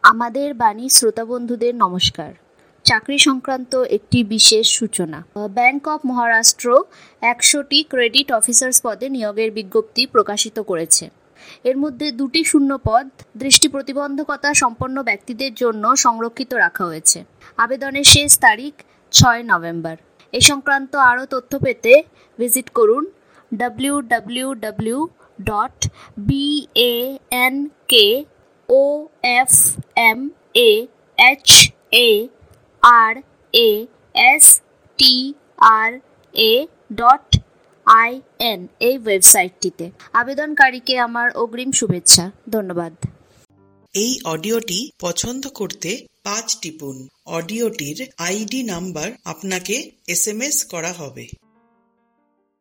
আমাদের বাণী শ্রোতা বন্ধুদের নমস্কার। চাকরি সংক্রান্ত একটি বিশেষ সূচনা। ব্যাংক অফ মহারাষ্ট্র 100টি ক্রেডিট অফিসার্স পদে নিয়োগের বিজ্ঞপ্তি প্রকাশিত করেছে। এর মধ্যে 2টি শূন্য পদ দৃষ্টি প্রতিবন্ধকতা সম্পন্ন ব্যক্তিদের জন্য সংরক্ষিত রাখা হয়েছে। আবেদনের শেষ তারিখ 6 নভেম্বর। এ সংক্রান্ত আরও তথ্য পেতে ভিজিট করুন www.bankamorastra.in এই ওয়েবসাইটটিতে। আবেদনকারীকে আমার অগ্রিম শুভেচ্ছা। ধন্যবাদ। এই অডিওটি পছন্দ করতে 5 টিপুন। অডিওটির আইডি নাম্বার আপনাকে SMS করা হবে।